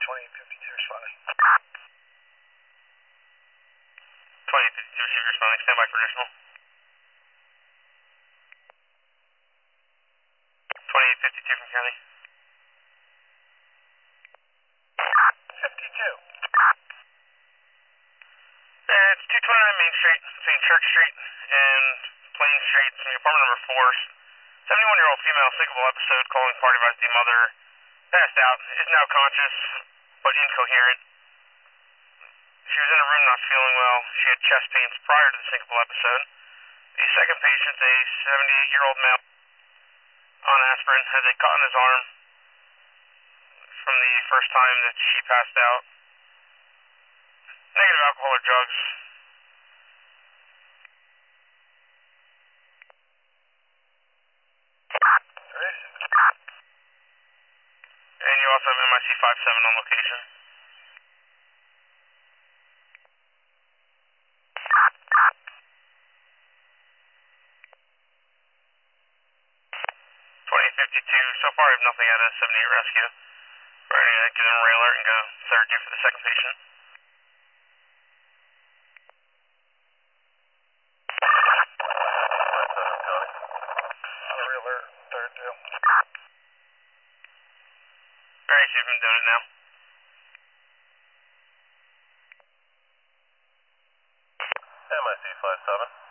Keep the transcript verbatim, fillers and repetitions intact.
twenty-eight fifty-two responding. twenty-eight fifty-two receiver responding. Stand by for additional. twenty-eight fifty-two from county. fifty-two. Uh, it's two twenty-nine Main Street between Church Street and Plain Street. It's from your apartment number four. seventy-one-year-old female, syncopal episode, calling party advised the mother passed out, is now conscious, but incoherent. She was in a room not feeling well. She had chest pains prior to the syncopal episode. The second patient, a seventy-eight-year-old male on aspirin, has a cut on his arm from the first time that she passed out. Negative alcohol or drugs. And you also have M I C five seven on location. twenty-eight fifty-two, so far I have nothing out of seventy-eight rescue. We're going to give them a ray alert and go third due for the second patient. Ray alert, third due. Alright, so you've been doing it now. M I C five seven.